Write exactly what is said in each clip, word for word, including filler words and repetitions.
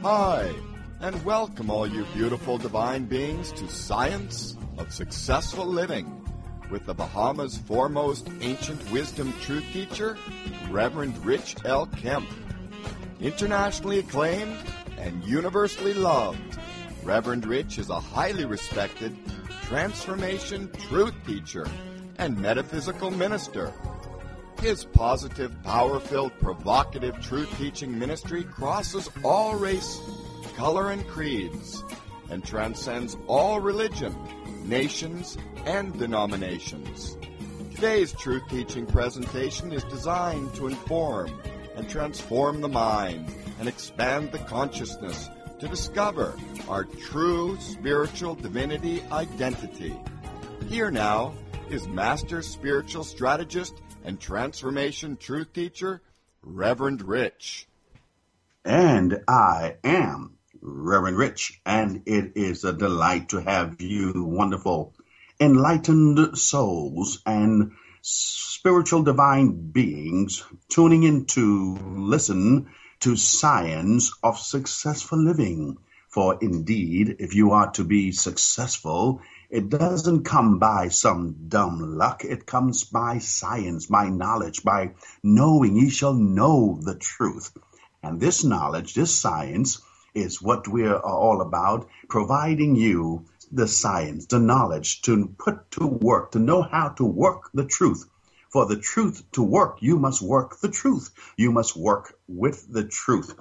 Hi, and welcome all you beautiful divine beings to Science of Successful Living with the Bahamas' foremost ancient wisdom truth teacher, Reverend Rich L. Kemp. Internationally acclaimed and universally loved, Reverend Rich is a highly respected transformation truth teacher and metaphysical minister. His positive, power-filled, provocative truth-teaching ministry crosses all race, color, and creeds, and transcends all religion, nations, and denominations. Today's truth-teaching presentation is designed to inform and transform the mind and expand the consciousness to discover our true spiritual divinity identity. Here now is Master Spiritual Strategist and Transformation Truth Teacher, Reverend Rich. And I am Reverend Rich, and it is a delight to have you wonderful, enlightened souls and spiritual divine beings tuning in to listen to Science of Successful Living. For indeed, if you are to be successful, it doesn't come by some dumb luck. It comes by science, by knowledge, by knowing. Ye shall know the truth. And this knowledge, this science, is what we're all about, providing you the science, the knowledge to put to work, to know how to work the truth. For the truth to work, you must work the truth. You must work with the truth.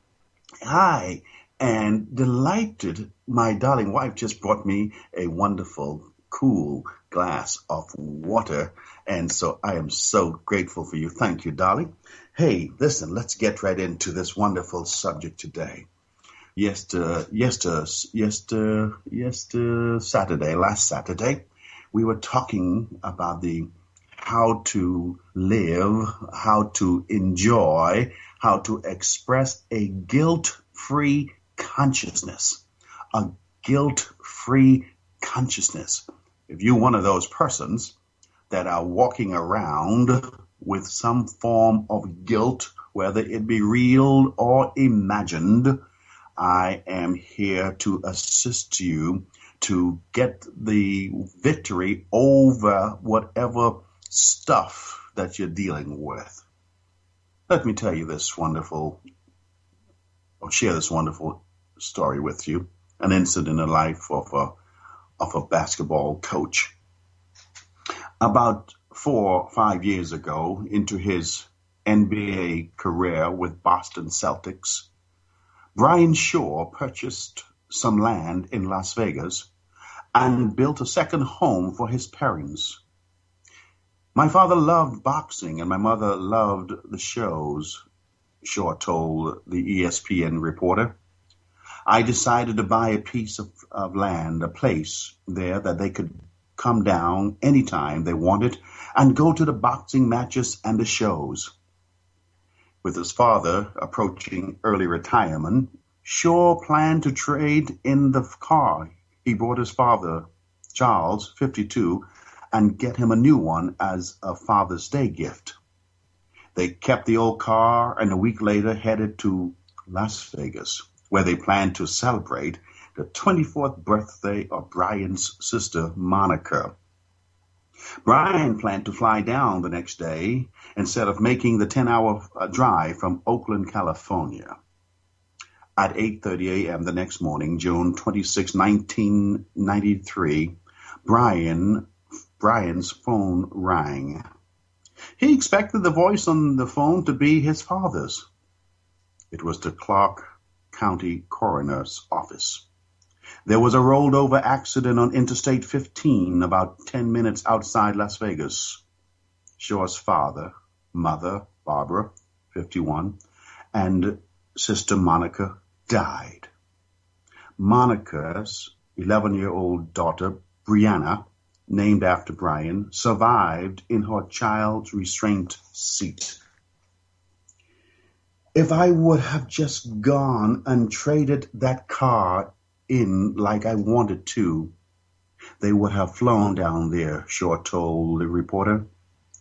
I And delighted, my darling wife just brought me a wonderful, cool glass of water. And so I am so grateful for you. Thank you, darling. Hey, listen, let's get right into this wonderful subject today. Yester, yester, yester, yester Saturday, last Saturday, we were talking about the how to live, how to enjoy, how to express a guilt-free consciousness, a guilt-free consciousness. If you're one of those persons that are walking around with some form of guilt, whether it be real or imagined, I am here to assist you to get the victory over whatever stuff that you're dealing with. Let me tell you this wonderful, or share this wonderful story with you, an incident in the life of a, of a basketball coach. About four or five years ago, into his N B A career with Boston Celtics, Brian Shaw purchased some land in Las Vegas and built a second home for his parents. My father loved boxing and my mother loved the shows, Shaw told the E S P N reporter. I decided to buy a piece of, of land, a place there that they could come down anytime they wanted and go to the boxing matches and the shows. With his father approaching early retirement, Shaw planned to trade in the car. He brought his father, Charles, fifty-two, and get him a new one as a Father's Day gift. They kept the old car and a week later headed to Las Vegas, where they planned to celebrate the twenty-fourth birthday of Brian's sister, Monica. Brian planned to fly down the next day instead of making the ten-hour drive from Oakland, California. At eight thirty a.m. the next morning, June twenty-sixth, nineteen ninety-three, Brian, Brian's phone rang. He expected the voice on the phone to be his father's. It was the Clark County Coroner's Office. There was a rolled-over accident on Interstate fifteen about ten minutes outside Las Vegas. Shaw's father, mother, Barbara, fifty-one, and sister Monica died. Monica's eleven-year-old daughter, Brianna, named after Brian, survived in her child's restraint seat. If I would have just gone and traded that car in like I wanted to, they would have flown down there, Shaw told the reporter.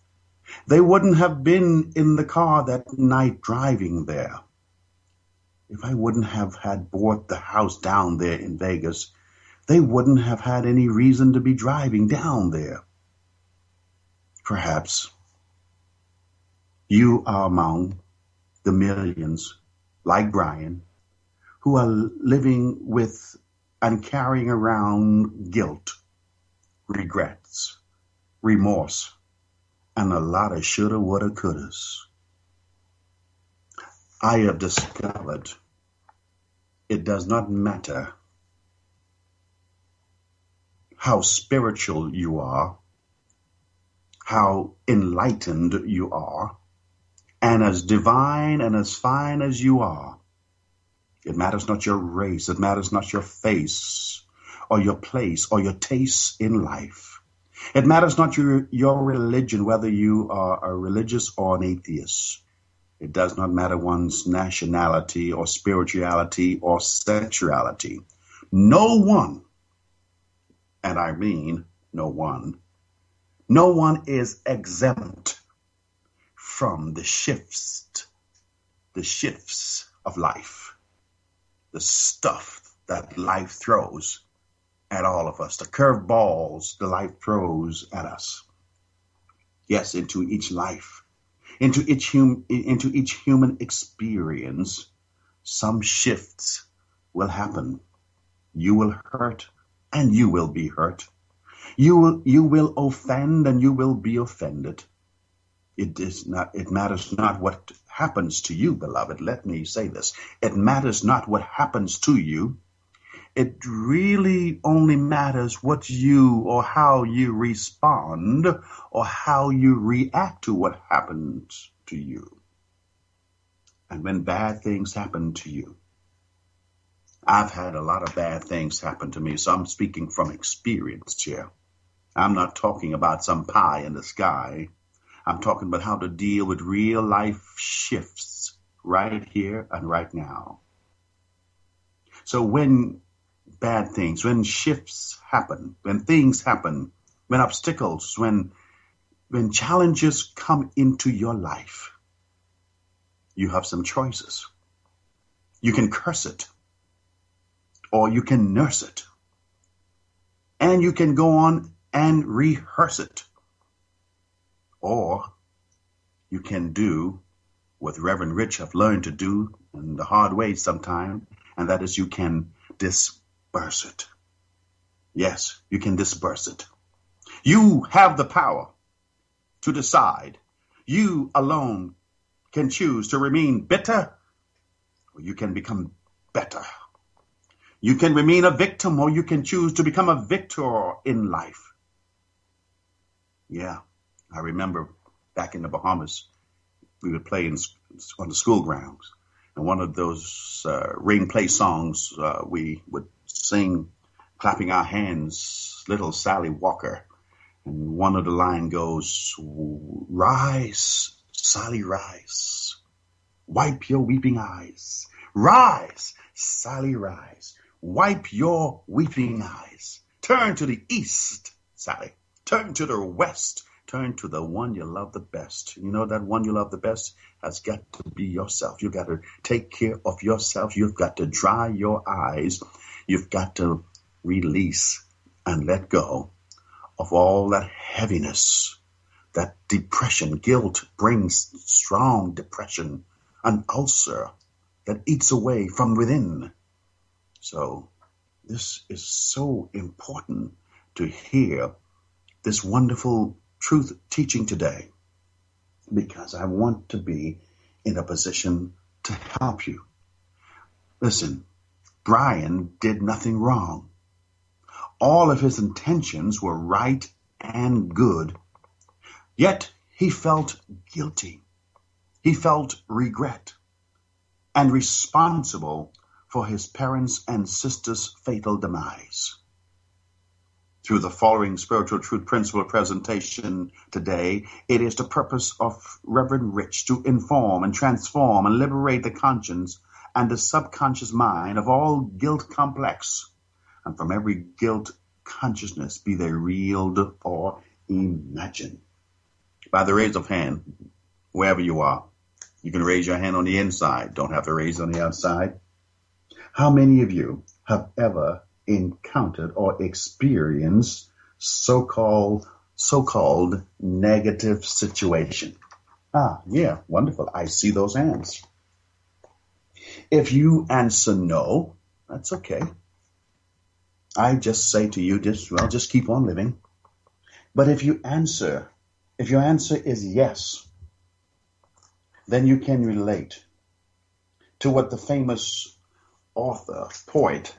They wouldn't have been in the car that night driving there. if I wouldn't have had bought the house down there in Vegas, they wouldn't have had any reason to be driving down there. Perhaps you are among the millions, like Brian, who are living with and carrying around guilt, regrets, remorse, and a lot of shoulda, woulda, couldas. I have discovered it does not matter how spiritual you are, how enlightened you are, and as divine and as fine as you are. It matters not your race, it matters not your face, or your place, or your tastes in life. It matters not your, your religion, whether you are a religious or an atheist. It does not matter one's nationality or spirituality or sexuality. No one, and I mean no one, no one is exempt from the shifts, the shifts of life, the stuff that life throws at all of us, the curveballs the life throws at us. Yes, into each life, into each hum, into each human experience, some shifts will happen. You will hurt, and you will be hurt. You will you will offend, and you will be offended. It is not. It matters not what happens to you, beloved. Let me say this: it matters not what happens to you. It really only matters what you or how you respond or how you react to what happens to you. And when bad things happen to you, I've had a lot of bad things happen to me, so I'm speaking from experience here. I'm not talking about some pie in the sky. I'm talking about how to deal with real life shifts right here and right now. So when bad things, when shifts happen, when things happen, when obstacles, when when challenges come into your life, you have some choices. You can curse it, or you can nurse it, and you can go on and rehearse it, or you can do what Reverend Rich have learned to do in the hard way sometime, and that is you can disperse it. Yes, you can disperse it. You have the power to decide. You alone can choose to remain bitter, or you can become better. You can remain a victim, or you can choose to become a victor in life. Yeah, I remember back in the Bahamas, we would play in, on the school grounds. And one of those uh, ring play songs, uh, we would sing, clapping our hands, Little Sally Walker. And one of the line goes, "Rise, Sally, rise. Wipe your weeping eyes. Rise, Sally, rise. Wipe your weeping eyes. Turn to the east, Sally. Turn to the west. Turn to the one you love the best." You know that one you love the best has got to be yourself. You've got to take care of yourself. You've got to dry your eyes. You've got to release and let go of all that heaviness, that depression. Guilt brings strong depression, an ulcer that eats away from within. So this is so important to hear this wonderful truth teaching today, because I want to be in a position to help you. Listen, Brian did nothing wrong. All of his intentions were right and good, yet he felt guilty. He felt regret and responsible for his parents' and sisters' fatal demise. Through the following spiritual truth principle presentation today, it is the purpose of Reverend Rich to inform and transform and liberate the conscience and the subconscious mind of all guilt complex, and from every guilt consciousness, be they real or imagined. By the raise of hand, wherever you are, You can raise your hand on the inside. Don't have to raise on the outside. How many of you have ever encountered or experienced so-called so-called negative situation? Ah, yeah, wonderful. I see those hands. If you answer no, that's okay. I just say to you, just well, just keep on living. But if you answer, if your answer is yes, then you can relate to what the famous author, poet,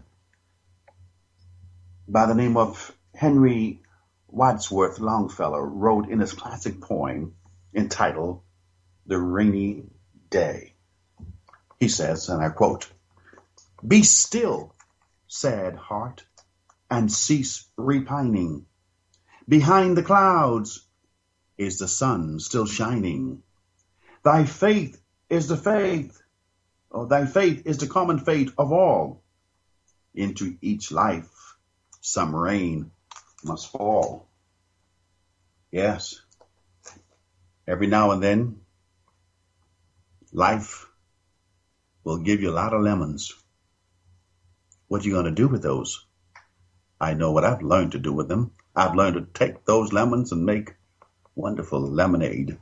by the name of Henry Wadsworth Longfellow wrote in his classic poem entitled The Rainy Day. He says, and I quote, "Be still, sad heart, and cease repining. Behind the clouds is the sun still shining. Thy faith is the faith, or thy faith is the common fate of all. Into each life some rain must fall." Yes, every now and then, life will give you a lot of lemons. What you going to do with those? I know what I've learned to do with them. I've learned to take those lemons and make wonderful lemonade.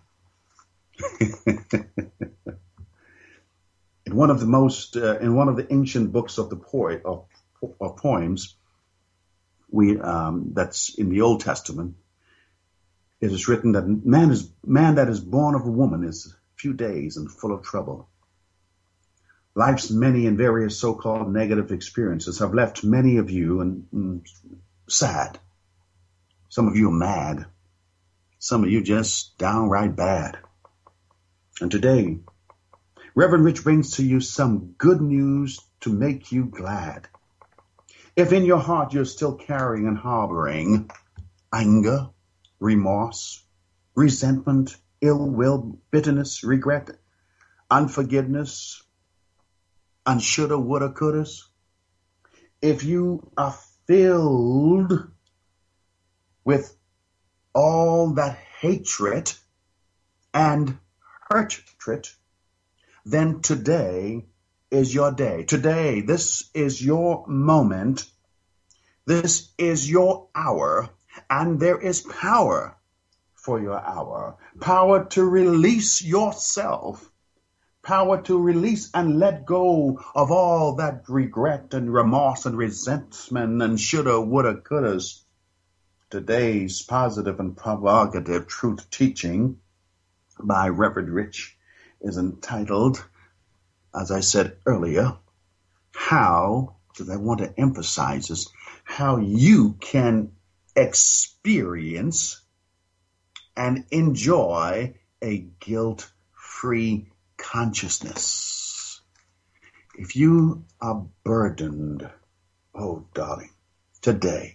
In one of the most, uh, in one of the ancient books of the poet of, of poems, we um, that's in the Old Testament, it is written that man is man that is born of a woman is few days and full of trouble. Life's many and various so-called negative experiences have left many of you and, and sad. Some of you are mad. Some of you just downright bad. And today, Reverend Rich brings to you some good news to make you glad. If in your heart you're still carrying and harboring anger, remorse, resentment, ill will, bitterness, regret, unforgiveness, and shoulda, woulda, couldas, if you are filled with all that hatred and hatred, then today is your day. Today, this is your moment. This is your hour, and there is power for your hour. Power to release yourself. Power to release and let go of all that regret and remorse and resentment and shoulda, woulda, couldas. Today's positive and provocative truth teaching by Reverend Rich is entitled, as I said earlier, how, because I want to emphasize this, how you can experience and enjoy a guilt-free consciousness. If you are burdened, oh darling, today,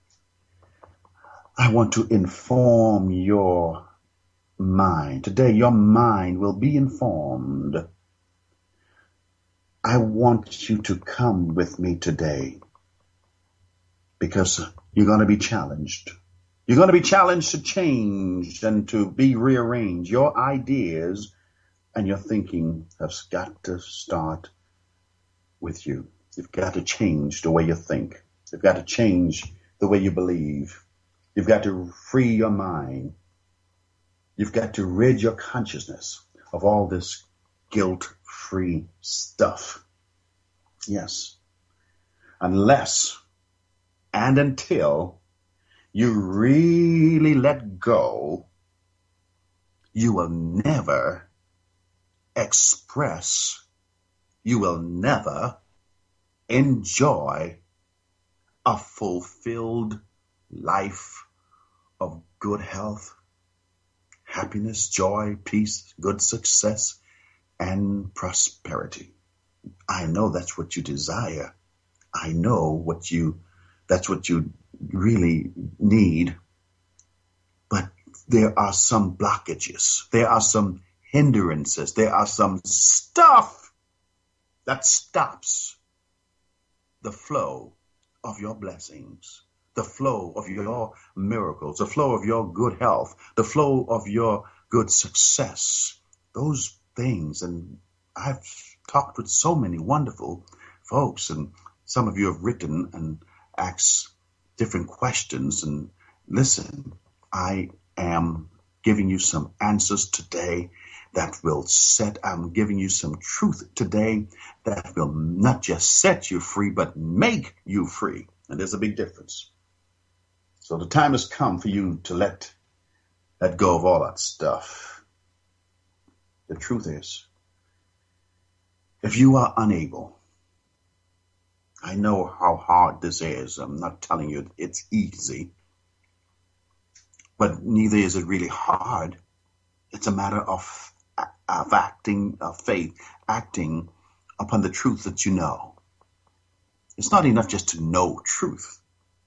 I want to inform your mind. Today, your mind will be informed. I want you to come with me today because you're going to be challenged. You're going to be challenged to change and to be rearranged. Your ideas and your thinking have got to start with you. You've got to change the way you think. You've got to change the way you believe. You've got to free your mind. You've got to rid your consciousness of all this guilt-free stuff. Yes. Unless and until you really let go, you will never express, you will never enjoy a fulfilled life of good health, happiness, joy, peace, good success, and prosperity. I know that's what you desire. I know what you, that's what you really need. But there are some blockages. There are some hindrances. There are some stuff that stops the flow of your blessings, the flow of your miracles, the flow of your good health, the flow of your good success. Those things. And I've talked with so many wonderful folks, and some of you have written and asked different questions. And listen, I am giving you some answers today that will set, I'm giving you some truth today that will not just set you free, but make you free. And there's a big difference. So the time has come for you to let, let go of all that stuff. The truth is, if you are unable, I know how hard this is. I'm not telling you it's easy, but neither is it really hard. It's a matter of, of acting, of faith, acting upon the truth that you know. It's not enough just to know truth.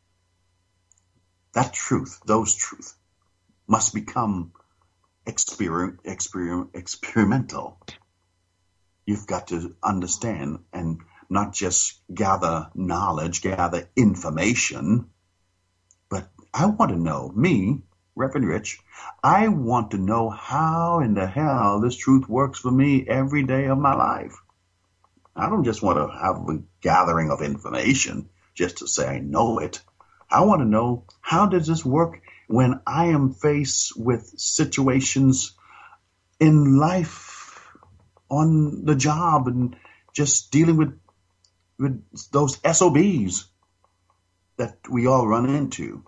That truth, those truth, must become exper- exper- experimental. You've got to understand and not just gather knowledge, gather information, but I want to know, me, Reverend Rich, I want to know how in the hell this truth works for me every day of my life. I don't just want to have a gathering of information just to say I know it. I want to know, how does this work when I am faced with situations in life, on the job, and just dealing with, with those S O Bs that we all run into.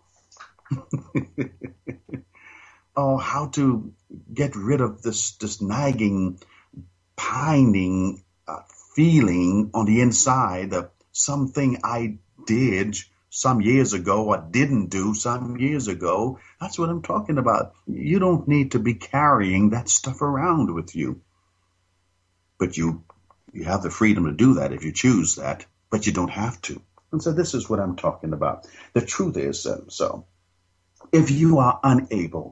Oh, how to get rid of this, this nagging, pining uh, feeling on the inside of something I did some years ago or didn't do some years ago. That's what I'm talking about. You don't need to be carrying that stuff around with you. But you you have the freedom to do that if you choose that, but you don't have to. And so this is what I'm talking about. The truth is, uh, so if you are unable,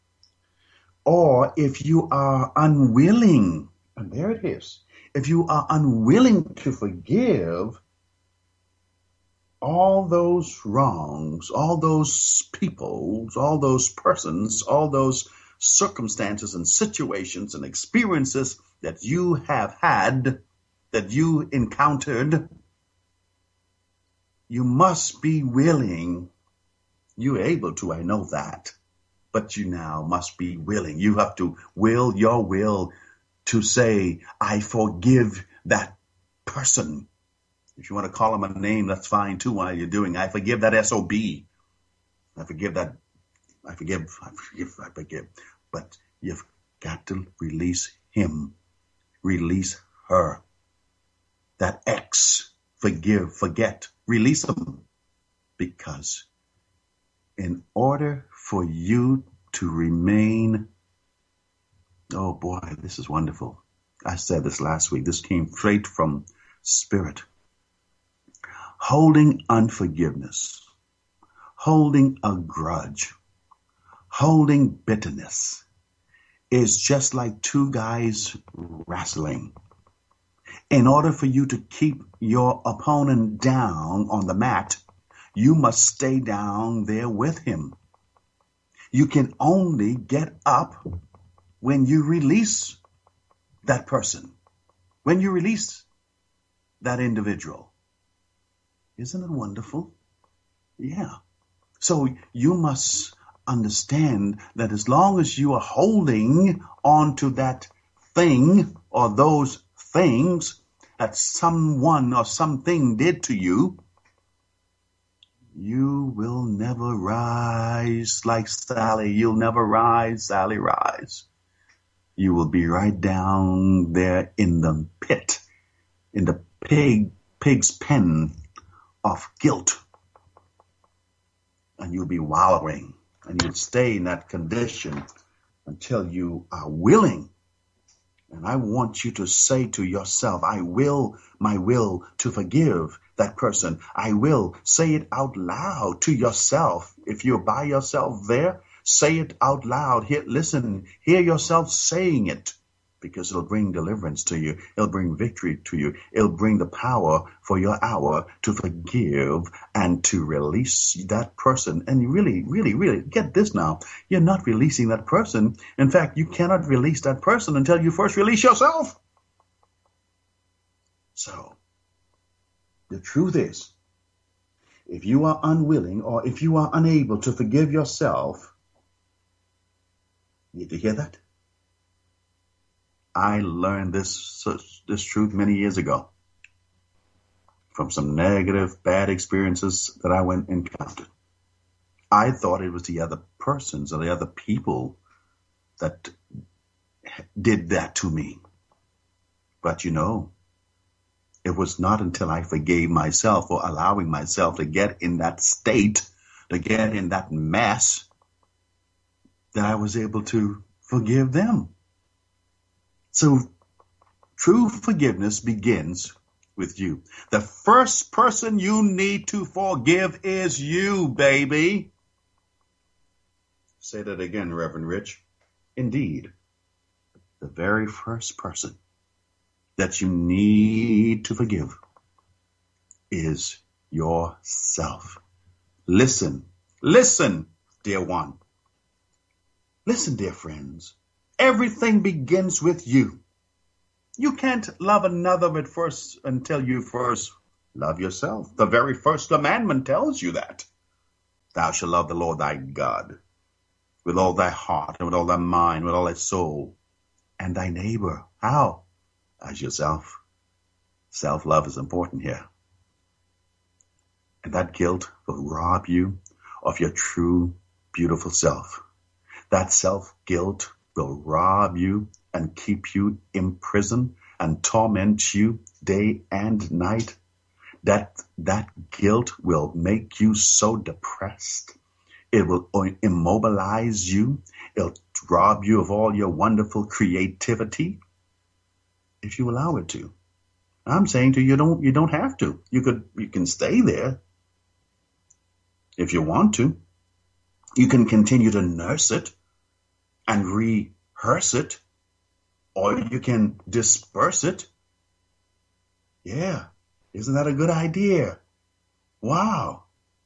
or if you are unwilling, and there it is, if you are unwilling to forgive all those wrongs, all those people, all those persons, all those circumstances and situations and experiences that you have had, that you encountered, you must be willing. You're able to, I know that, but you now must be willing. You have to will your will to say, I forgive that person. If you want to call him a name, that's fine too while you're doing. I forgive that S O B. I forgive that. I forgive. I forgive. I forgive. But you've got to release him. Release her. That ex. Forgive. Forget. Release them. Because in order for you to remain, oh boy, this is wonderful. I said this last week. This came straight from Spirit. Holding unforgiveness, holding a grudge, holding bitterness is just like two guys wrestling. In order for you to keep your opponent down on the mat, you must stay down there with him. You can only get up when you release that person, when you release that individual. Isn't it wonderful? Yeah. So you must understand that as long as you are holding on to that thing or those things that someone or something did to you, you will never rise like Sally. You'll never rise, Sally, rise. You will be right down there in the pit, in the pig, pig's pen of guilt. And you'll be wallowing, and you'll stay in that condition until you are willing. And I want you to say to yourself, I will, my will to forgive that person. I will. Say it out loud to yourself. If you're by yourself there, say it out loud. Hear, listen, hear yourself saying it. because it'll bring deliverance to you. It'll bring victory to you. It'll bring the power for your hour to forgive and to release that person. And you really, really, really get this now. You're not releasing that person. In fact, you cannot release that person until you first release yourself. So, the truth is, if you are unwilling or if you are unable to forgive yourself, you need to hear that? I learned this this truth many years ago from some negative, bad experiences that I went and encountered. I thought it was the other persons or the other people that did that to me. But you know, it was not until I forgave myself or allowing myself to get in that state, to get in that mess, that I was able to forgive them. So true forgiveness begins with you. The first person you need to forgive is you, baby. Say that again, Reverend Rich. Indeed, the very first person that you need to forgive is yourself. Listen, listen, dear one. Listen, dear friends. Everything begins with you. You can't love another at first until you first love yourself. The very first commandment tells you that. Thou shalt love the Lord thy God with all thy heart and with all thy mind, with all thy soul, and thy neighbor. How? As yourself. Self-love is important here. And that guilt will rob you of your true, beautiful self. That self-guilt will rob you and keep you in prison and torment you day and night. That, that guilt will make you so depressed. It will immobilize you. It'll rob you of all your wonderful creativity if you allow it to. I'm saying to you, you don't, you don't have to. You could, you can stay there if you want to. You can continue to nurse it and rehearse it, or you can disperse it. Yeah, isn't that a good idea? Wow.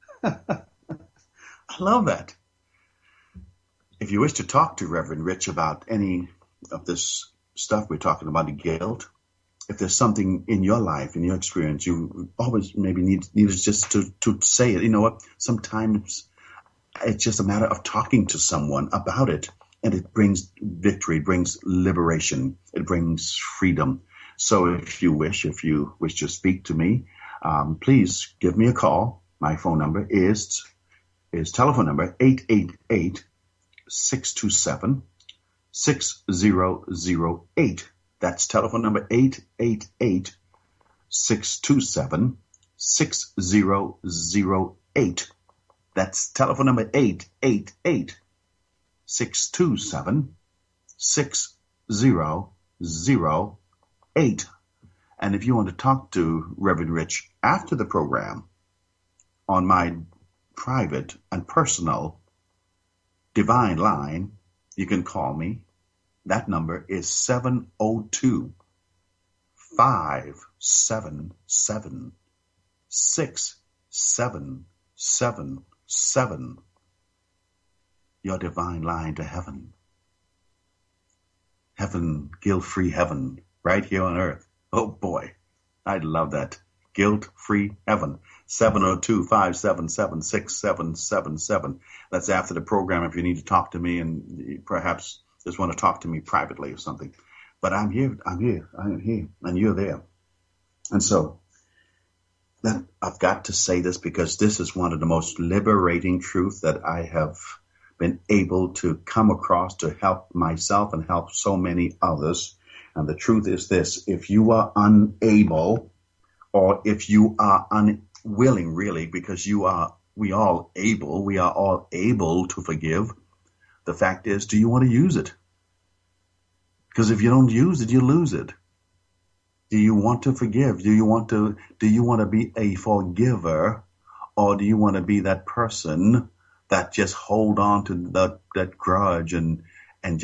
I love that. If you wish to talk to Reverend Rich about any of this stuff we're talking about, the guilt, if there's something in your life, in your experience, you always maybe need, need just to, to say it. You know what? Sometimes it's just a matter of talking to someone about it. And it brings victory, it brings liberation, it brings freedom. So if you wish, if you wish to speak to me, um, please give me a call. My phone number is, is telephone number eight eight eight, six two seven, six zero zero eight. That's telephone number eight eight eight, six two seven, six zero zero eight. That's telephone number eight eight eight. Six two seven six zero zero eight. And if you want to talk to Reverend Rich after the program on my private and personal divine line, you can call me. That number is seven oh two, five seven seven, six seven seven seven. Your divine line to heaven. Heaven, guilt-free heaven, right here on earth. Oh boy, I'd love that. Guilt-free heaven. seven oh two, five seven seven, six seven seven seven. That's after the program if you need to talk to me and perhaps just want to talk to me privately or something. But I'm here, I'm here, I'm here, and you're there. And so, that I've got to say this because this is one of the most liberating truths that I have been able to come across to help myself and help so many others. And the truth is this: if you are unable, or if you are unwilling, really, because you are, we all able, we are all able to forgive. The fact is, do you want to use it? Because if you don't use it, you lose it. Do you want to forgive? Do you want to, do you want to be a forgiver, or do you want to be that person that just hold on to that, that grudge and, and just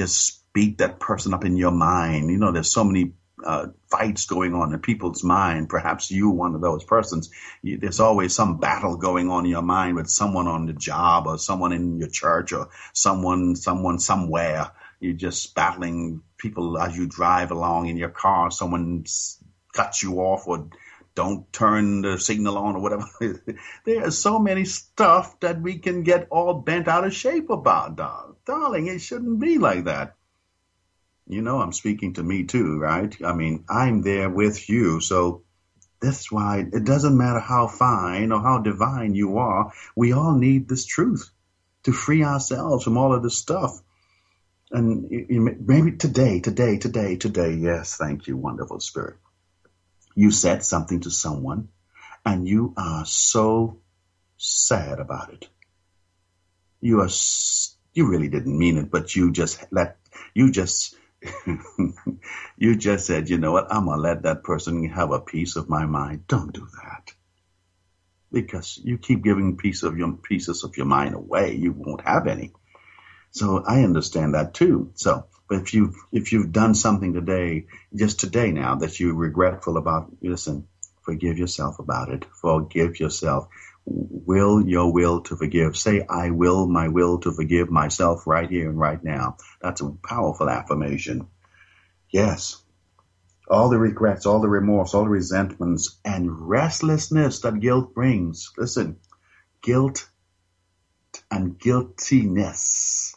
beat that person up in your mind. You know, there's so many uh, fights going on in people's mind. Perhaps you, one of those persons, you, there's always some battle going on in your mind with someone on the job or someone in your church or someone, someone somewhere. You're just battling people as you drive along in your car. Someone cuts you off or don't turn the signal on or whatever. There's so many stuff that we can get all bent out of shape about, dog. Darling, it shouldn't be like that. You know, I'm speaking to me too, right? I mean, I'm there with you. So that's why it doesn't matter how fine or how divine you are. We all need this truth to free ourselves from all of this stuff. And maybe today, today, today, today, yes, thank you, wonderful Spirit. You said something to someone, and you are so sad about it. You are, you really didn't mean it, but you just let, you just, you just said, you know what, I'm going to let that person have a piece of my mind. Don't do that. Because you keep giving piece of your, pieces of your mind away, you won't have any. So I understand that too. So, but if you if you've done something today, just today now, that you're regretful about, listen, forgive yourself about it. Forgive yourself. Will your will to forgive. Say, I will my will to forgive myself right here and right now. That's a powerful affirmation. Yes. All the regrets, all the remorse, all the resentments and restlessness that guilt brings. Listen, guilt and guiltiness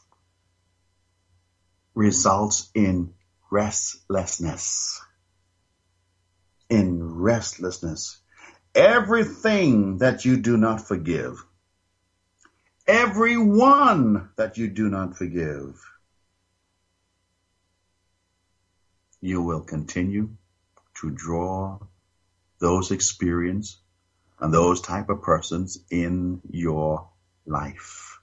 results in restlessness. In restlessness. Everything that you do not forgive, everyone that you do not forgive, you will continue to draw those experience and those type of persons in your life.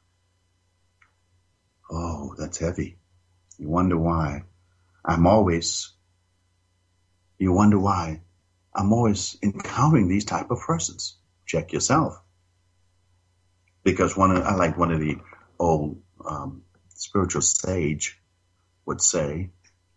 Oh, that's heavy. You wonder why. I'm always, you wonder why I'm always encountering these type of persons. Check yourself. Because one of, I like one of the old um, spiritual sage would say,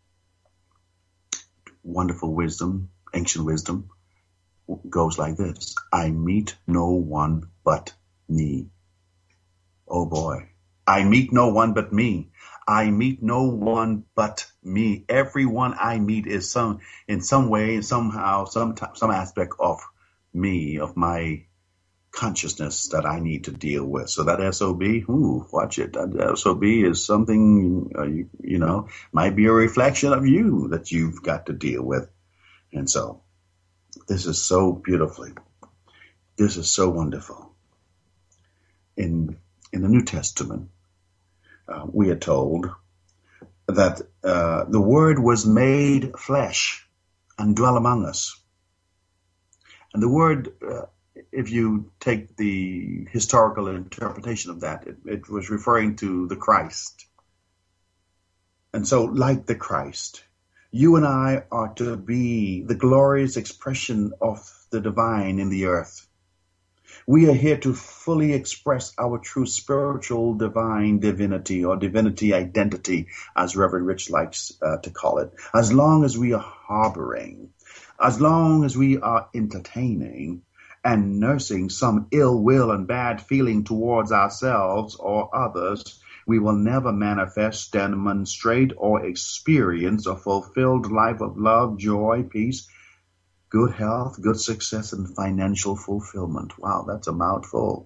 wonderful wisdom, ancient wisdom, goes like this. I meet no one but me. Oh boy. I meet no one but me. I meet no one but me. Everyone I meet is some, in some way, somehow, some t- some aspect of me, of my consciousness that I need to deal with. So that S O B, ooh, watch it. That S O B is something, uh, you, you know, might be a reflection of you that you've got to deal with. And so this is so beautifully, this is so wonderful. In in the New Testament, Uh, we are told that uh, the Word was made flesh and dwell among us. And the Word, uh, if you take the historical interpretation of that, it, it was referring to the Christ. And so, like the Christ, you and I are to be the glorious expression of the divine in the earth. We are here to fully express our true spiritual divine divinity or divinity identity, as Reverend Rich likes uh, to call it. As long as we are harboring, as long as we are entertaining and nursing some ill will and bad feeling towards ourselves or others, we will never manifest, demonstrate, or experience a fulfilled life of love, joy, peace, good health, good success, and financial fulfillment. Wow, that's a mouthful.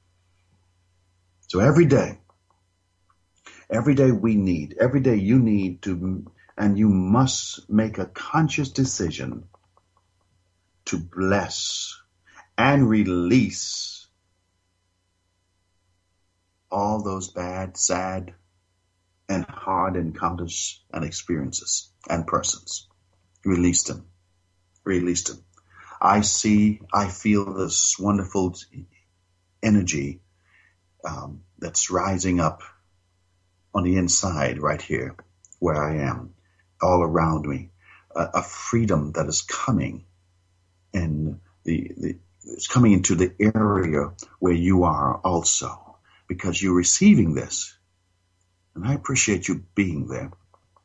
So every day, every day we need, every day you need to, and you must make a conscious decision to bless and release all those bad, sad, and hard encounters and experiences and persons. Release them. Release them. I see, I feel this wonderful energy um, that's rising up on the inside right here where I am, all around me, a, a freedom that is coming, and the, the it's coming into the area where you are also, because you're receiving this, and I appreciate you being there.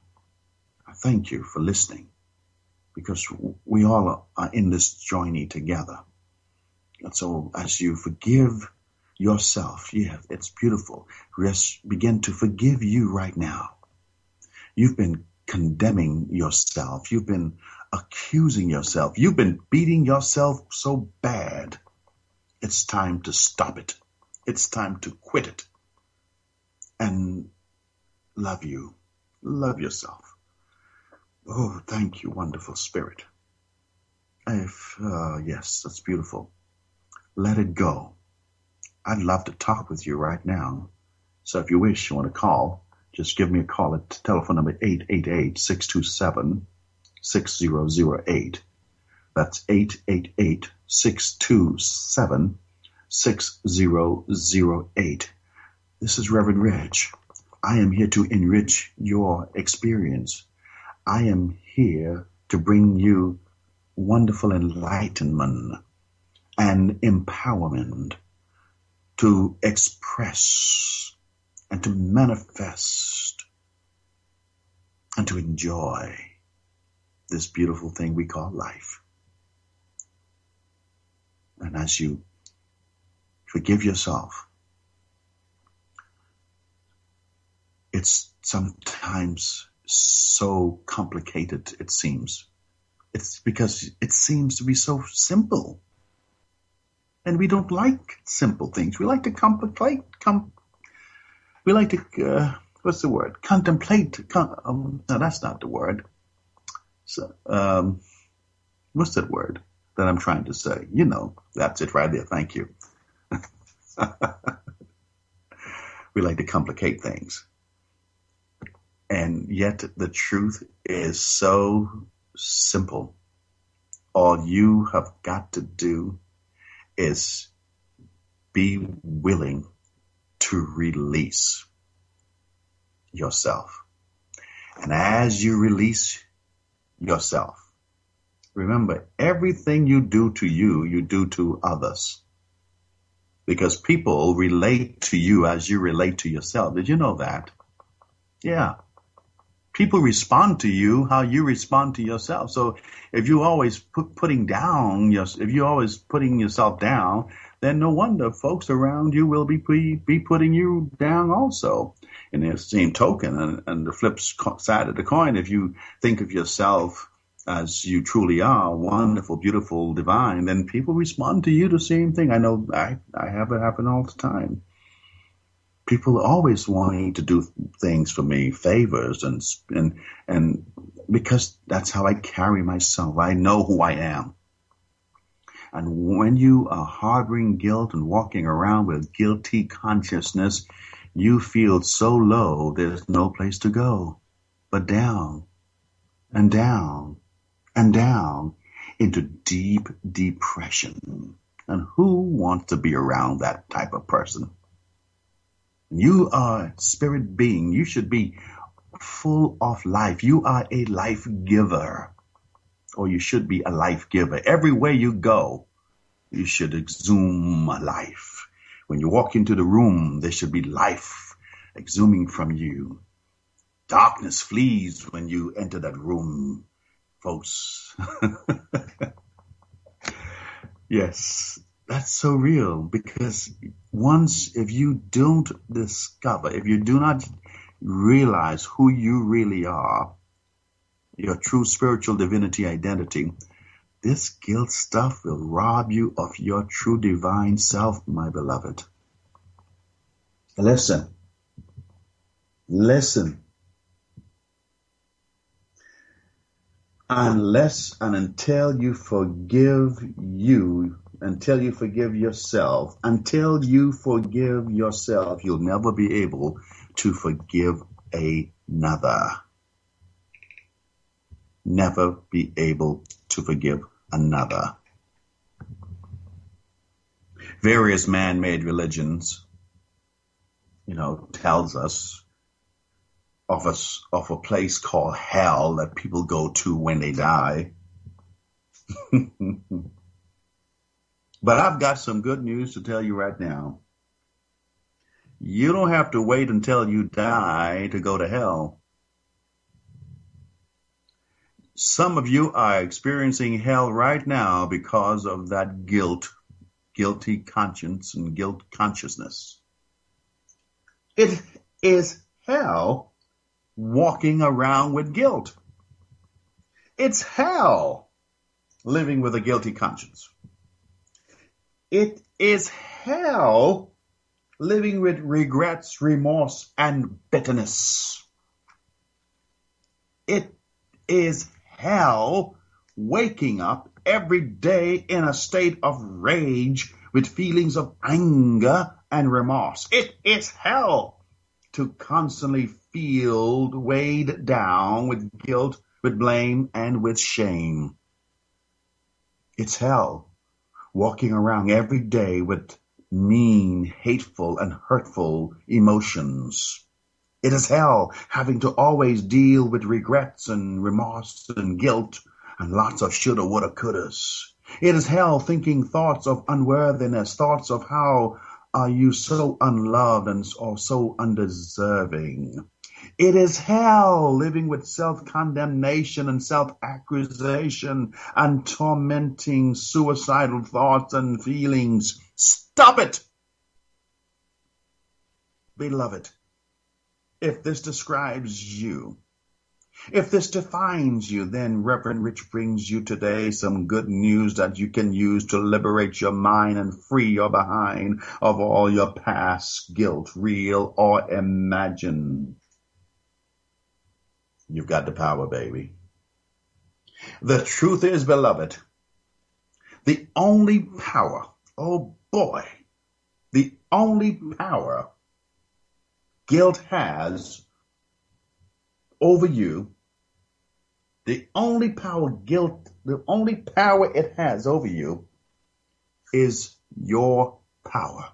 I thank you for listening, because we all are in this journey together. And so as you forgive yourself, yeah, it's beautiful. Just begin to forgive you right now. You've been condemning yourself. You've been accusing yourself. You've been beating yourself so bad. It's time to stop it. It's time to quit it. And love you. Love yourself. Oh, thank you, wonderful Spirit. If, uh, yes, that's beautiful. Let it go. I'd love to talk with you right now. So if you wish, you want to call, just give me a call at telephone number eight eight eight, six two seven, six zero zero eight. That's eight eight eight, six two seven, six zero zero eight. This is Reverend Rich. I am here to enrich your experience. I am here to bring you wonderful enlightenment and empowerment to express and to manifest and to enjoy this beautiful thing we call life. And as you forgive yourself, it's sometimes so complicated, it seems. It's because it seems to be so simple. And we don't like simple things. We like to complicate. Com- we like to, uh, what's the word? Contemplate. Con- um, no, that's not the word. So, um, what's that word that I'm trying to say? You know, that's it right there. Thank you. We like to complicate things. And yet the truth is so simple. All you have got to do is be willing to release yourself. And as you release yourself, remember, everything you do to you, you do to others. Because people relate to you as you relate to yourself. Did you know that? Yeah. People respond to you how you respond to yourself. So if you always put putting down your, if you're always putting yourself down, then no wonder folks around you will be be putting you down also. In the same token, and, and the flip side of the coin, if you think of yourself as you truly are, wonderful, beautiful, divine, then people respond to you the same thing. I know I, I have it happen all the time. People are always wanting to do things for me, favors, and and and because that's how I carry myself. I know who I am. And when you are harboring guilt and walking around with guilty consciousness, you feel so low there's no place to go but down and down and down into deep depression. And who wants to be around that type of person? You are a spirit being. You should be full of life. You are a life giver, or you should be a life giver. Everywhere you go, you should exhume life. When you walk into the room, there should be life exhuming from you. Darkness flees when you enter that room, folks. Yes. That's so real, because once, if you don't discover, if you do not realize who you really are, your true spiritual divinity identity, this guilt stuff will rob you of your true divine self, my beloved. Listen. Listen. Unless and until you forgive you, until you forgive yourself, until you forgive yourself, you'll never be able to forgive another. Never be able to forgive another. Various man-made religions, you know, tells us of a, of a place called hell that people go to when they die. But I've got some good news to tell you right now. You don't have to wait until you die to go to hell. Some of you are experiencing hell right now because of that guilt, guilty conscience and guilt consciousness. It is hell walking around with guilt. It's hell living with a guilty conscience. It is hell living with regrets, remorse, and bitterness. It is hell waking up every day in a state of rage with feelings of anger and remorse. It is hell to constantly feel weighed down with guilt, with blame, and with shame. It's hell walking around every day with mean, hateful, and hurtful emotions. It is hell having to always deal with regrets and remorse and guilt and lots of shoulda, woulda, couldas. It is hell thinking thoughts of unworthiness, thoughts of how are you so unloved and or so undeserving. It is hell living with self-condemnation and self-accusation and tormenting suicidal thoughts and feelings. Stop it! Beloved, if this describes you, if this defines you, then Reverend Rich brings you today some good news that you can use to liberate your mind and free your behind of all your past guilt, real or imagined. You've got the power, baby. The truth is, beloved, the only power, oh boy, the only power guilt has over you, the only power guilt, the only power it has over you is your power.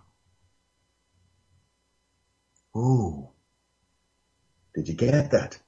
Oh, did you get that?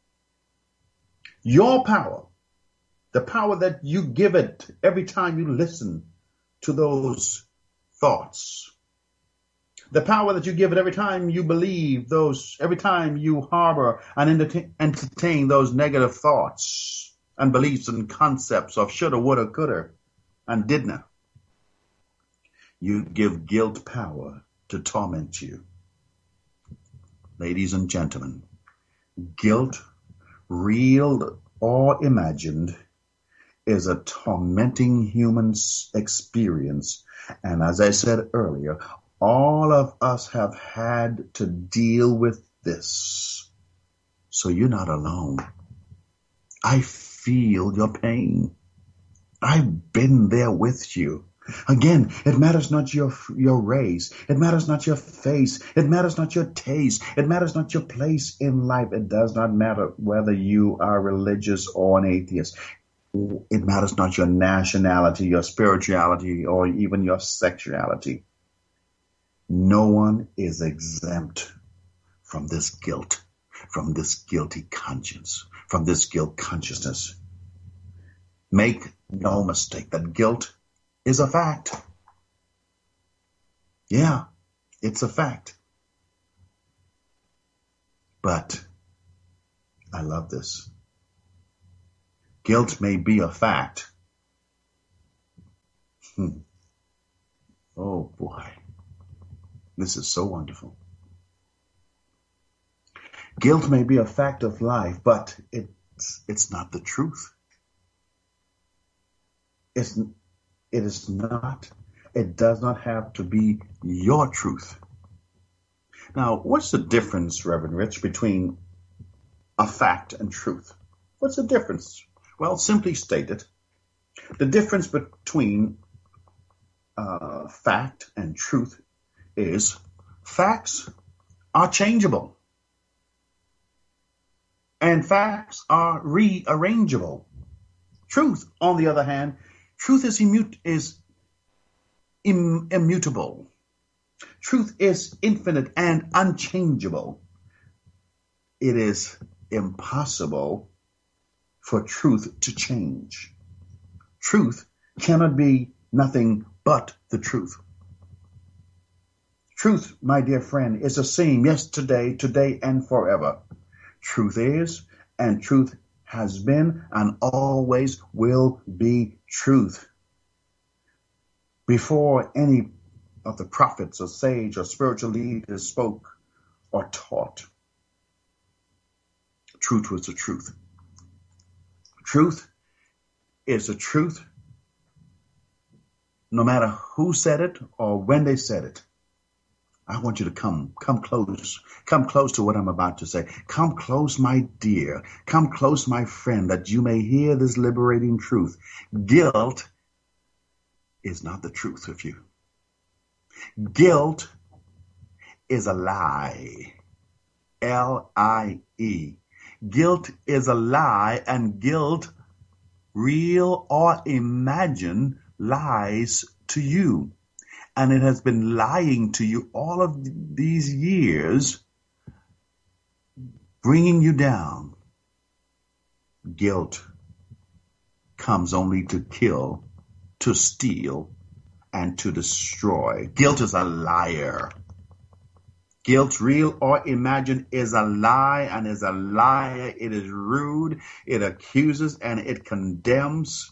Your power, the power that you give it every time you listen to those thoughts, the power that you give it every time you believe those, every time you harbor and entertain those negative thoughts and beliefs and concepts of shoulda, woulda, coulda, and didn't. You give guilt power to torment you. Ladies and gentlemen, guilt, real or imagined, is a tormenting human experience. And as I said earlier, all of us have had to deal with this. So you're not alone. I feel your pain. I've been there with you. Again, it matters not your your race. It matters not your face. It matters not your taste. It matters not your place in life. It does not matter whether you are religious or an atheist. It matters not your nationality, your spirituality, or even your sexuality. No one is exempt from this guilt, from this guilty conscience, from this guilt consciousness. Make no mistake that guilt is a fact. Yeah, it's a fact. But I love this. Guilt may be a fact. Hmm. Oh boy, this is so wonderful. Guilt may be a fact of life, but it's it's not the truth. It's It is not, it does not have to be your truth. Now, what's the difference, Reverend Rich, between a fact and truth? What's the difference? Well, simply stated, the difference between uh, fact and truth is facts are changeable and facts are rearrangeable. Truth, on the other hand, Truth is, immut- is Im- immutable. Truth is infinite and unchangeable. It is impossible for truth to change. Truth cannot be nothing but the truth. Truth, my dear friend, is the same yesterday, today, and forever. Truth is, and truth has been, and always will be truth. Before any of the prophets or sage or spiritual leaders spoke or taught, truth was the truth. Truth is the truth, no matter who said it or when they said it. I want you to come, come close, come close to what I'm about to say. Come close, my dear. Come close, my friend, that you may hear this liberating truth. Guilt is not the truth of you. Guilt is a lie. L I E. Guilt is a lie, and guilt, real or imagined, lies to you. And it has been lying to you all of these years, bringing you down. Guilt comes only to kill, to steal, and to destroy. Guilt is a liar. Guilt, real or imagined, is a lie and is a liar. It is rude. It accuses and it condemns.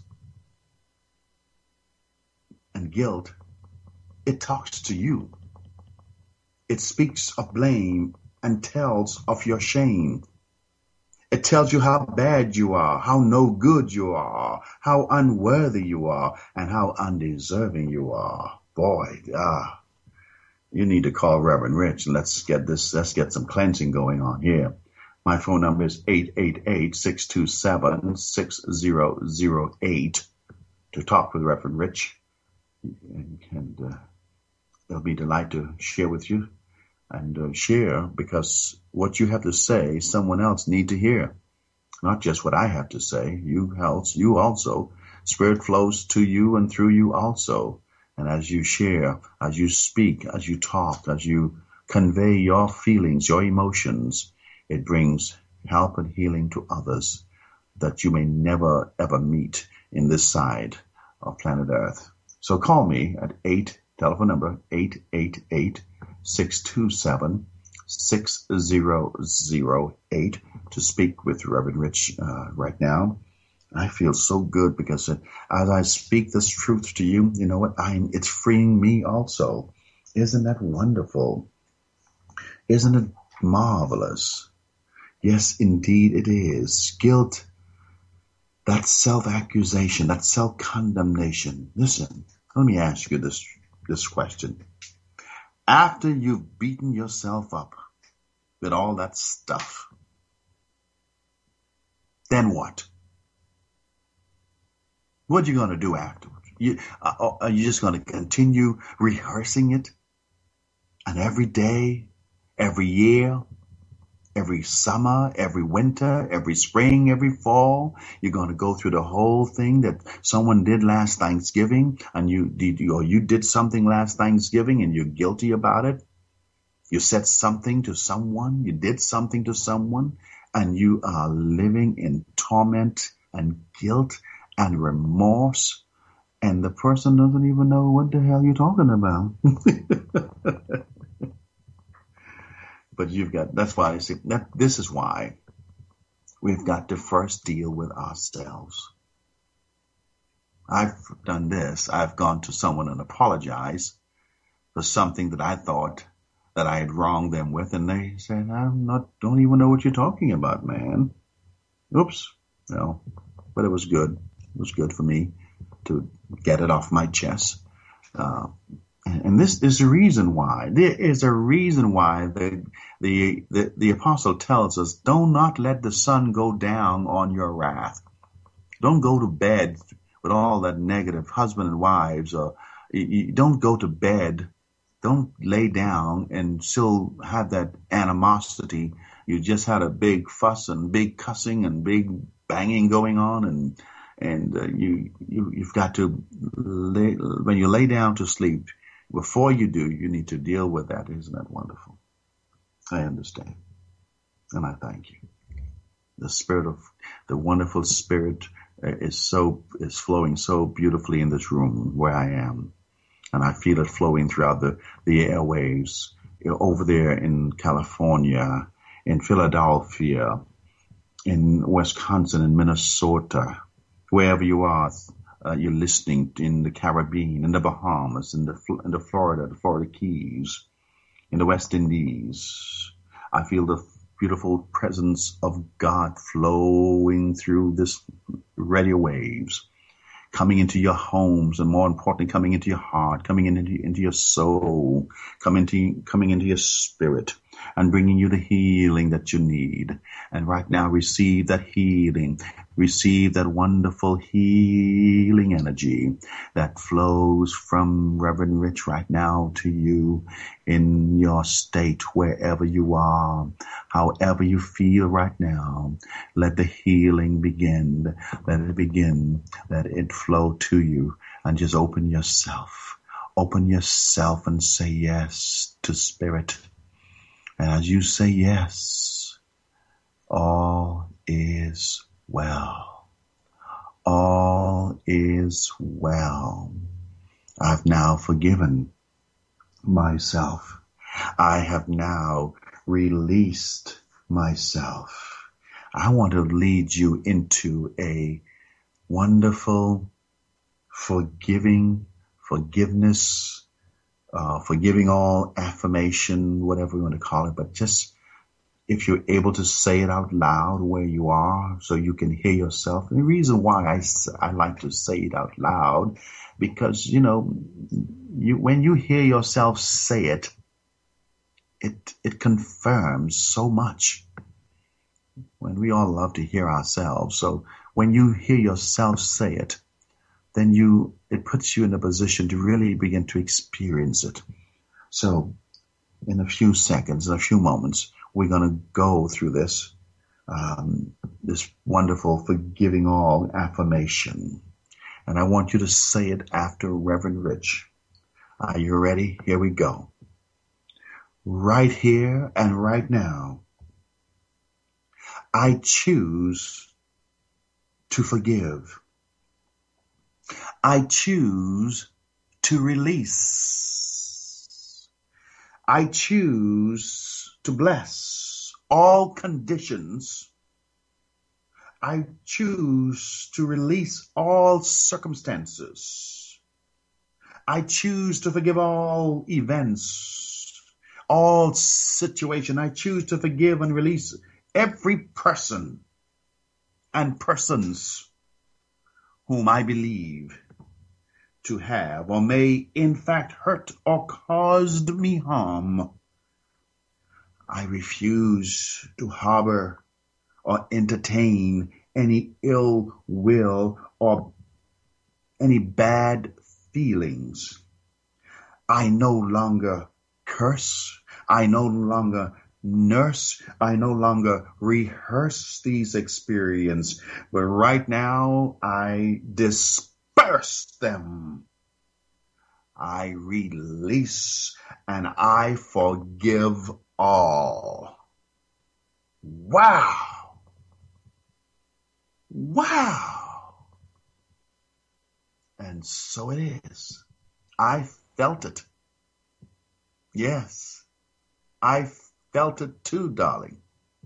And guilt, it talks to you. It speaks of blame and tells of your shame. It tells you how bad you are, how no good you are, how unworthy you are, and how undeserving you are. Boy, ah, you need to call Reverend Rich and let's get this, let's get some cleansing going on here. My phone number is eight eight eight, six two seven, six zero zero eight to talk with Reverend Rich. And, and uh, it'll be a delight to share with you and uh, share, because what you have to say, someone else need to hear. Not just what I have to say. You else, you also. Spirit flows to you and through you also. And as you share, as you speak, as you talk, as you convey your feelings, your emotions, it brings help and healing to others that you may never, ever meet in this side of planet Earth. So call me at eight, telephone number eight eight eight, six two seven, six zero zero eight to speak with Reverend Rich uh, right now. I feel so good because uh, as I speak this truth to you, you know what? I'm, it's freeing me also. Isn't that wonderful? Isn't it marvelous? Yes, indeed it is. Guilt, that self-accusation, that self-condemnation. Listen, let me ask you this, this question. After you've beaten yourself up with all that stuff, then what? What are you going to do afterwards? You, uh, are you just going to continue rehearsing it? And every day, every year, every summer, every winter, every spring, every fall, you're going to go through the whole thing that someone did last Thanksgiving, and you did, or you did something last Thanksgiving and you're guilty about it. You said something to someone, you did something to someone, and you are living in torment and guilt and remorse, and the person doesn't even know what the hell you're talking about. But you've got, that's why I say, that this is why we've got to first deal with ourselves. I've done this. I've gone to someone and apologized for something that I thought that I had wronged them with, and they said, I'm not, don't even know what you're talking about, man. Oops. No, but it was good. It was good for me to get it off my chest. Uh, and this is the reason why. There is a reason why the, the the the apostle tells us, do not let the sun go down on your wrath. Don't go to bed with all that negative, husband and wives, or you, you don't go to bed. Don't lay down and still have that animosity. You just had a big fuss and big cussing and big banging going on, and and uh, you you you've got to lay, when you lay down to sleep. Before you do, you need to deal with that. Isn't that wonderful? I understand, and I thank you. The spirit of the wonderful spirit is so is flowing so beautifully in this room where I am. And I feel it flowing throughout the, the airwaves, you know, over there in California, in Philadelphia, in Wisconsin and Minnesota, wherever you are, uh, you're listening in the Caribbean, in the Bahamas, in the in the Florida, the Florida Keys, in the West Indies. I feel the beautiful presence of God flowing through this radio waves, coming into your homes, and more importantly, coming into your heart, coming into, into your soul, coming into, coming into your spirit, and bringing you the healing that you need. And right now, receive that healing. Receive that wonderful healing energy that flows from Reverend Rich right now to you in your state, wherever you are, however you feel right now. Let the healing begin. Let it begin. Let it flow to you. And just open yourself. Open yourself and say yes to Spirit. And as you say yes, all is well. All is well. I've now forgiven myself. I have now released myself. I want to lead you into a wonderful forgiving, forgiveness, uh, forgiving all affirmation, whatever you want to call it, but just if you're able to say it out loud where you are so you can hear yourself. And the reason why I, I like to say it out loud, because, you know, you, when you hear yourself say it, it, it confirms so much. When we all love to hear ourselves. So when you hear yourself say it, then you, it puts you in a position to really begin to experience it. So in a few seconds, in a few moments, we're going to go through this, um, this wonderful forgiving all affirmation. And I want you to say it after Reverend Rich. Are you ready? Here we go. Right here and right now, I choose to forgive. I choose to release. I choose to bless all conditions. I choose to release all circumstances. I choose to forgive all events, all situation. I choose to forgive and release every person and persons whom I believe to have or may in fact hurt or caused me harm. I refuse to harbor or entertain any ill will or any bad feelings. I no longer curse. I no longer nurse. I no longer rehearse these experiences, but right now I disperse them. I release and I forgive all. Wow. Wow. And so it is. I felt it. Yes. I felt it too, darling.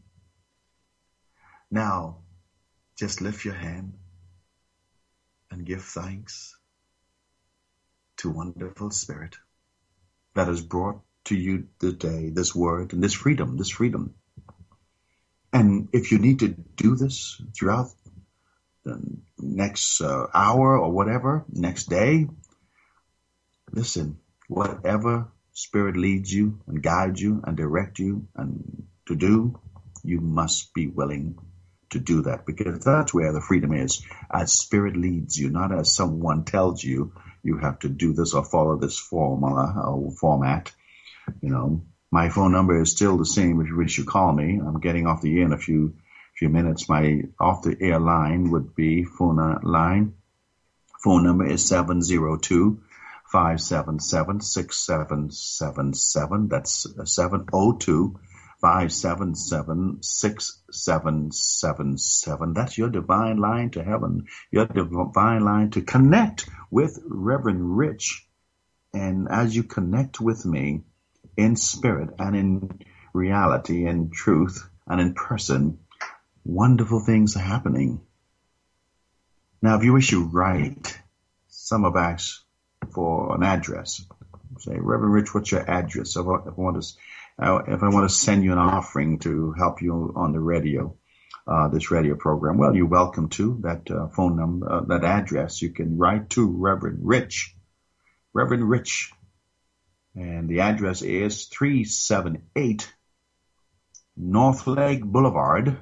Now, just lift your hand and give thanks to wonderful Spirit that has brought to you today this word and this freedom, this freedom. And if you need to do this throughout the next uh, hour or whatever, next day, listen, whatever Spirit leads you and guides you and direct you and to do, you must be willing to do that, because that's where the freedom is. As Spirit leads you, not as someone tells you you have to do this or follow this formula or format. You know, my phone number is still the same if you wish to call me. I'm getting off the air in a few few minutes. My off the air line would be phone line. Phone number is seven zero two, five seven seven, six seven seven seven. That's seven zero two, five seven seven, six seven seven seven. That's your divine line to heaven, your divine line to connect with Reverend Rich. And as you connect with me in spirit and in reality and truth and in person, wonderful things are happening. Now, if you wish to write some of us for an address, say, Reverend Rich, what's your address? If I, if I want to, uh, if I want to send you an offering to help you on the radio, uh, this radio program, well, you're welcome to that uh, phone number, uh, that address. You can write to Reverend Rich, Reverend Rich, and the address is three seventy-eight North Lake Boulevard,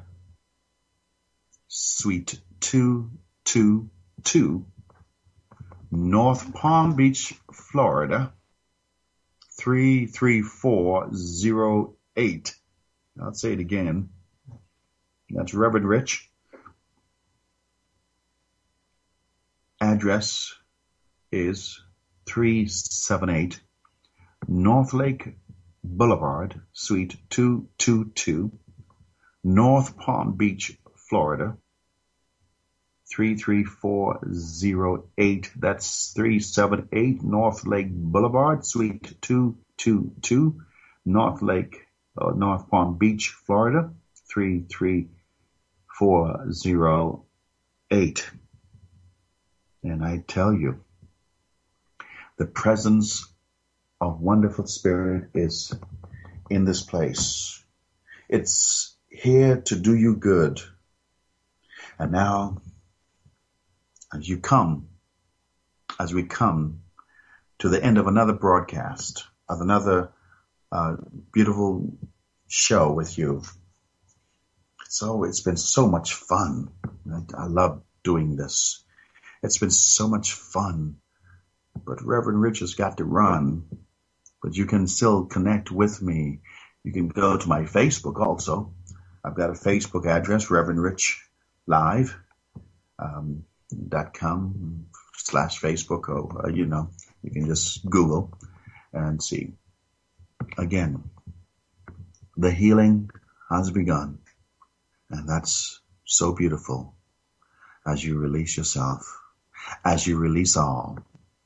Suite two twenty-two, North Palm Beach, Florida, three three four zero eight. I'll say it again. That's Reverend Rich. Address is three seventy-eight North Lake Boulevard, Suite two twenty-two, North Palm Beach, Florida, three three four zero eight. That's three seventy-eight North Lake Boulevard, Suite two twenty-two, North Lake, uh, North Palm Beach, Florida, three three four zero eight. And I tell you, the presence of wonderful spirit is in this place. It's here to do you good. And now, as you come, as we come to the end of another broadcast, of another uh, beautiful show with you. So it's been so much fun. I, I love doing this. It's been so much fun. But Reverend Rich has got to run. But you can still connect with me. You can go to my Facebook also. I've got a Facebook address, Reverend Rich Live. Um, dot com slash Facebook, or uh, you know, you can just Google and see. Again, the healing has begun, and that's so beautiful. As you release yourself, as you release all,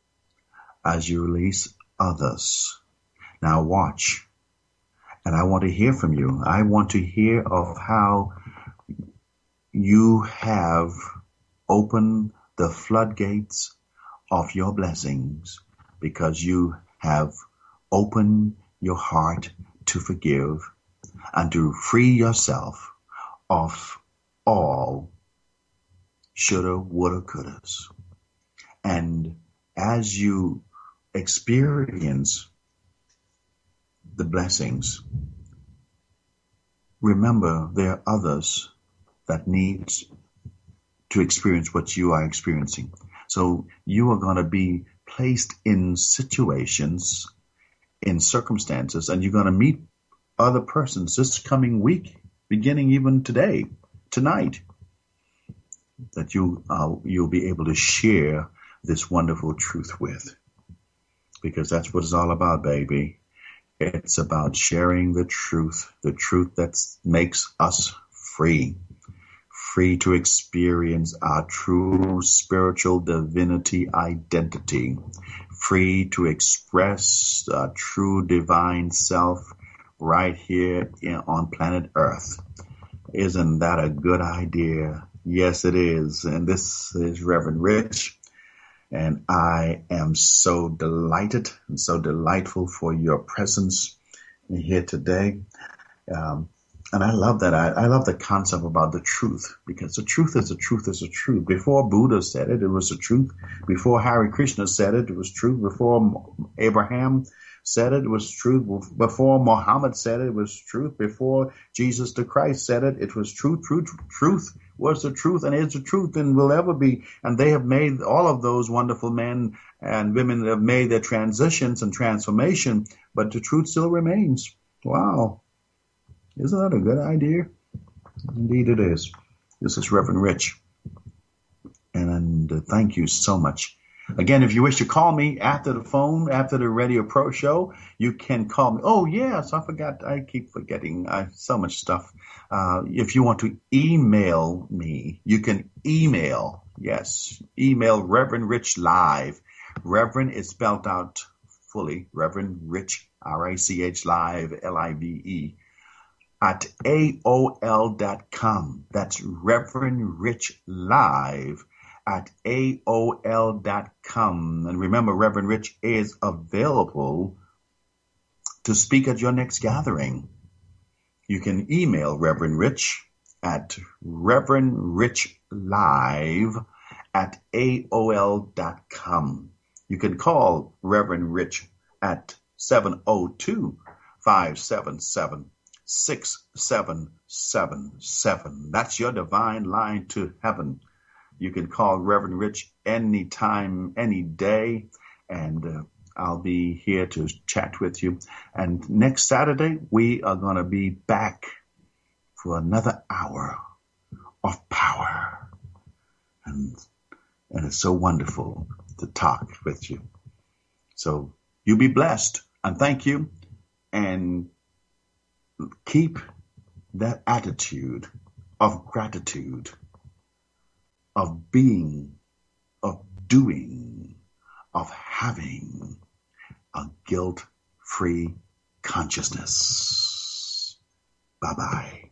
as you release others. Now watch, and I want to hear from you. I want to hear of how you have open the floodgates of your blessings because you have opened your heart to forgive and to free yourself of all shoulda, woulda, couldas. And as you experience the blessings, remember there are others that need to experience what you are experiencing. So you are going to be placed in situations, in circumstances, and you're going to meet other persons this coming week, beginning even today, tonight, that you uh, you'll be able to share this wonderful truth with. Because that's what it's all about, baby. It's about sharing the truth, the truth that makes us free. Free to experience our true spiritual divinity identity, free to express a true divine self right here in, on planet Earth. Isn't that a good idea? Yes, it is. And this is Reverend Rich, and I am so delighted and so delightful for your presence here today. Um, And I love that. I, I love the concept about the truth, because the truth is the truth is the truth. Before Buddha said it, it was the truth. Before Hare Krishna said it, it was truth. Before Abraham said it, it was truth. Before Muhammad said it, it was truth. Before Jesus the Christ said it, it was truth. Truth, truth was the truth and is the truth and will ever be. And they have made, all of those wonderful men and women have made their transitions and transformation, but the truth still remains. Wow. Isn't that a good idea? Indeed it is. This is Reverend Rich. And uh, thank you so much. Again, if you wish to call me after the phone, after the Radio Pro Show, you can call me. Oh, yes, I forgot. I keep forgetting. I have so much stuff. Uh, if you want to email me, you can email. Yes, email Reverend Rich Live. Reverend is spelled out fully. Reverend Rich, R I C H Live, L I V E. at A O L dot com. That's Reverend Rich Live at A O L dot com. And remember, Reverend Rich is available to speak at your next gathering. You can email Reverend Rich at Reverend Rich Live at A O L dot com. You can call Reverend Rich at seven oh two, five seven seven, six seven seven seven. That's your divine line to heaven. You can call Reverend Rich anytime, any day, and uh, I'll be here to chat with you. And next Saturday, we are going to be back for another hour of power. And, and it's so wonderful to talk with you. So you be blessed, and thank you, and keep that attitude of gratitude, of being, of doing, of having a guilt-free consciousness. Bye-bye.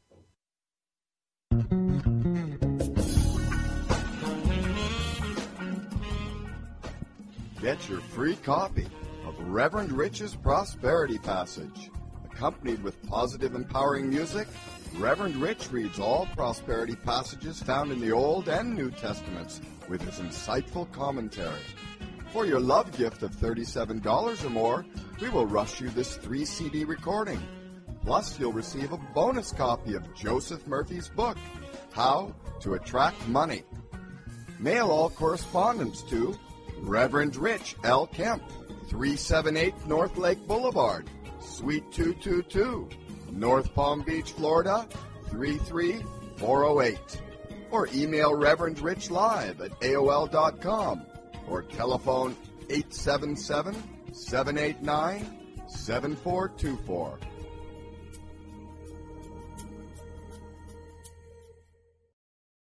Get your free copy of Reverend Rich's Prosperity Passage. Accompanied with positive, empowering music, Reverend Rich reads all prosperity passages found in the Old and New Testaments with his insightful commentary. For your love gift of thirty-seven dollars or more, we will rush you this three C D recording. Plus, you'll receive a bonus copy of Joseph Murphy's book, How to Attract Money. Mail all correspondence to Reverend Rich L. Kemp, three seventy-eight North Lake Boulevard, Suite two twenty-two, North Palm Beach, Florida, three three four oh eight. Or email Reverend Rich Live at A O L dot com. Or telephone eight seven seven, seven eight nine, seven four two four.